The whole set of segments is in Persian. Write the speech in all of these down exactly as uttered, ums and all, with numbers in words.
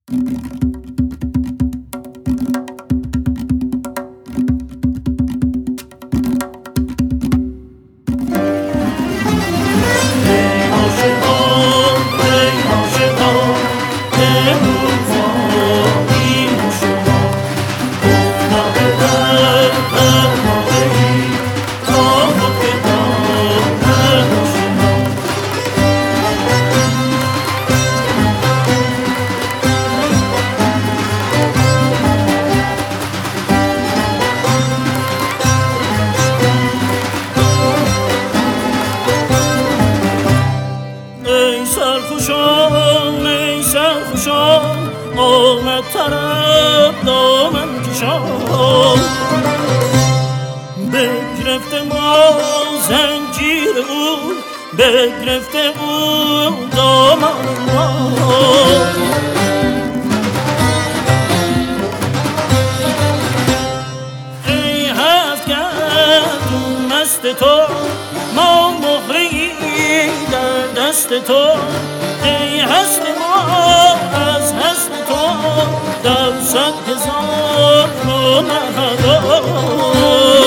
سرخوشان ای سرخوشان آمد طرف دامن کشان بگرفته ما زنجیر او بگرفته او دامن ما ای هفت گردون مست تو ما مهره‌ای در دست تو ای هست ما از هست تو در صد هزار رو نهدار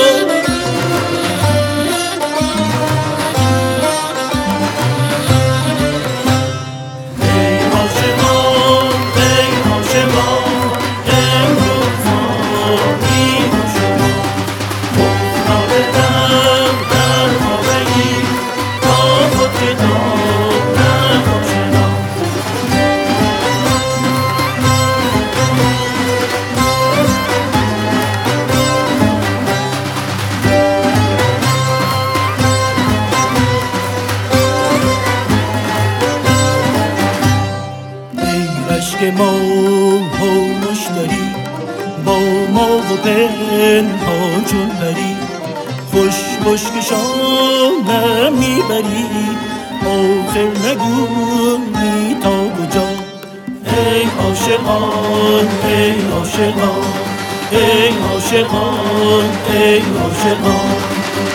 که ما ها مشتری با ما و پنهان چون بری خوش خوش کشانم میبری آخر نگویی تا کجا ای عاشقان ای عاشقان ای عاشقان ای عاشقان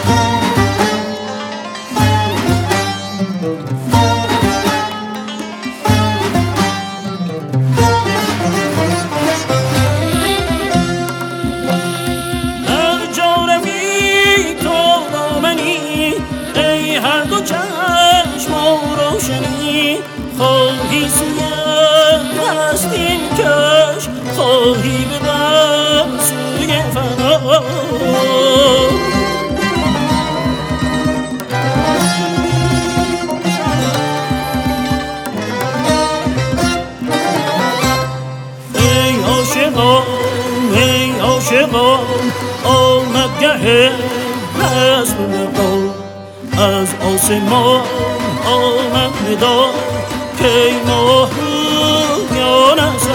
خواهی سوی هستیم کش خواهی ببر سوی فنا ای عاشقان ای عاشقان آمد گه رسم لقا از آسمان آمد ندا که ماهیان از